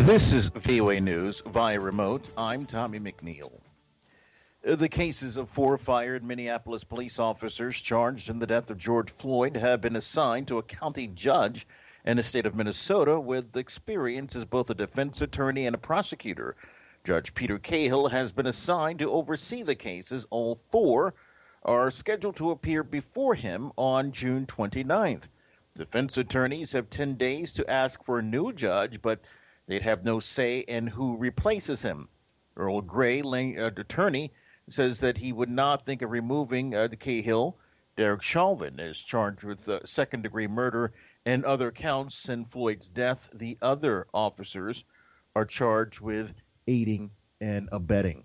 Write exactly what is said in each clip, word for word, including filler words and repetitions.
This is V O A News via remote. I'm Tommy McNeil. The cases of four fired Minneapolis police officers charged in the death of George Floyd have been assigned to a county judge in the state of Minnesota with experience as both a defense attorney and a prosecutor. Judge Peter Cahill has been assigned to oversee the cases. All four are scheduled to appear before him on June twenty-ninth. Defense attorneys have ten days to ask for a new judge, but they'd have no say in who replaces him. Earl Gray, uh, attorney, says that he would not think of removing uh, Cahill. Derek Chauvin is charged with uh, second-degree murder and other counts in Floyd's death. The other officers are charged with aiding and abetting.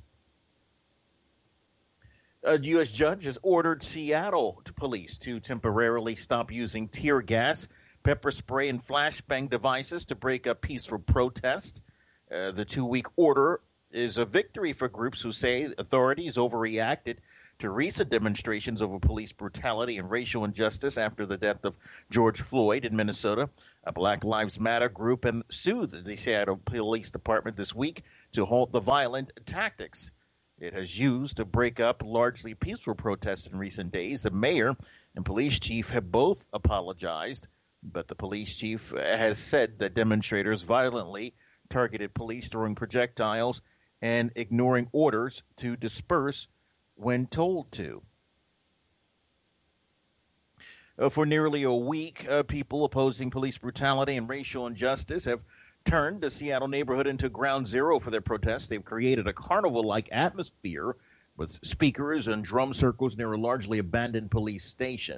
A U S judge has ordered Seattle police to temporarily stop using tear gas, pepper spray, and flashbang devices to break up peaceful protests. Uh, the two-week order is a victory for groups who say authorities overreacted to recent demonstrations over police brutality and racial injustice after the death of George Floyd in Minnesota. A Black Lives Matter group and sued the Seattle Police Department this week to halt the violent tactics it has used to break up largely peaceful protests in recent days. The mayor and police chief have both apologized, but the police chief has said that demonstrators violently targeted police throwing projectiles and ignoring orders to disperse when told to. Uh, for nearly a week, uh, people opposing police brutality and racial injustice have turned the Seattle neighborhood into ground zero for their protests. They've created a carnival-like atmosphere with speakers and drum circles near a largely abandoned police station.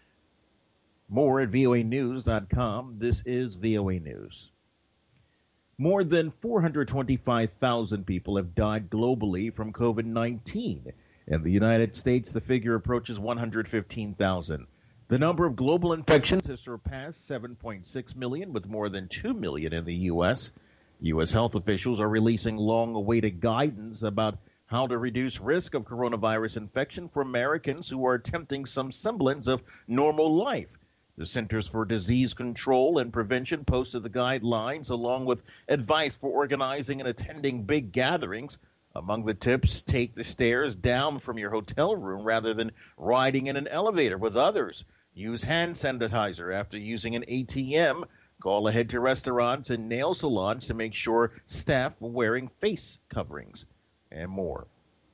More at V O A news dot com. This is V O A News. More than four hundred twenty-five thousand people have died globally from COVID nineteen. In the United States, the figure approaches one hundred fifteen thousand. The number of global infections has surpassed seven point six million, with more than two million in the U S. U S health officials are releasing long-awaited guidance about how to reduce risk of coronavirus infection for Americans who are attempting some semblance of normal life. The Centers for Disease Control and Prevention posted the guidelines along with advice for organizing and attending big gatherings. Among the tips, take the stairs down from your hotel room rather than riding in an elevator with others. Use hand sanitizer after using an A T M. Call ahead to restaurants and nail salons to make sure staff are wearing face coverings, and more.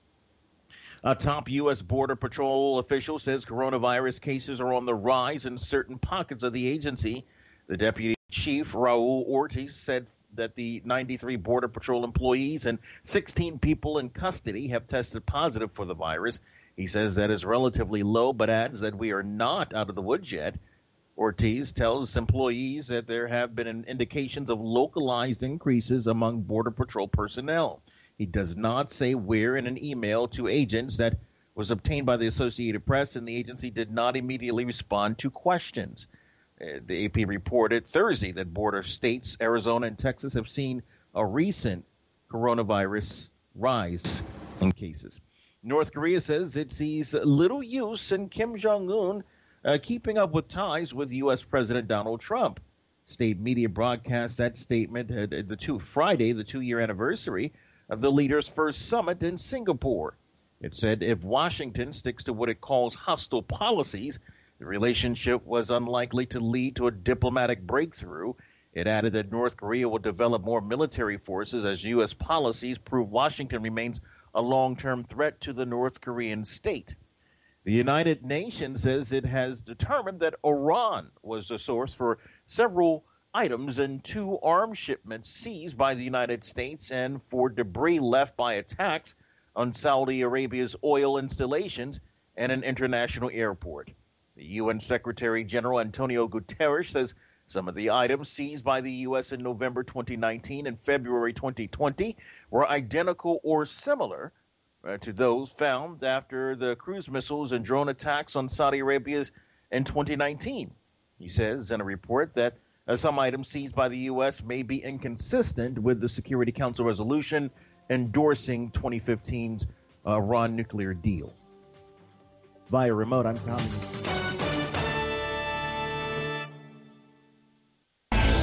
A top U S. Border Patrol official says coronavirus cases are on the rise in certain pockets of the agency. The deputy chief, Raul Ortiz, said that the ninety-three Border Patrol employees and sixteen people in custody have tested positive for the virus. He says that is relatively low, but adds that we are not out of the woods yet. Ortiz tells employees that there have been indications of localized increases among Border Patrol personnel. He does not say where in an email to agents that was obtained by the Associated Press, and the agency did not immediately respond to questions. Uh, the A P reported Thursday that border states, Arizona and Texas, have seen a recent coronavirus rise in cases. North Korea says it sees little use in Kim Jong-un uh, keeping up with ties with U S. President Donald Trump. State media broadcast that statement at the two Friday, the two-year anniversary of the leaders' first summit in Singapore. It said if Washington sticks to what it calls hostile policies, the relationship was unlikely to lead to a diplomatic breakthrough. It added that North Korea will develop more military forces as U S policies prove Washington remains a long-term threat to the North Korean state. The United Nations says it has determined that Iran was the source for several items in two arms shipments seized by the United States and for debris left by attacks on Saudi Arabia's oil installations and an international airport. The U N Secretary General Antonio Guterres says some of the items seized by the U S in November twenty nineteen and February twenty twenty were identical or similar uh, to those found after the cruise missiles and drone attacks on Saudi Arabia in twenty nineteen. He says in a report that uh, some items seized by the U S may be inconsistent with the Security Council resolution endorsing twenty fifteen's uh, Iran nuclear deal. Via remote, I'm Tommy.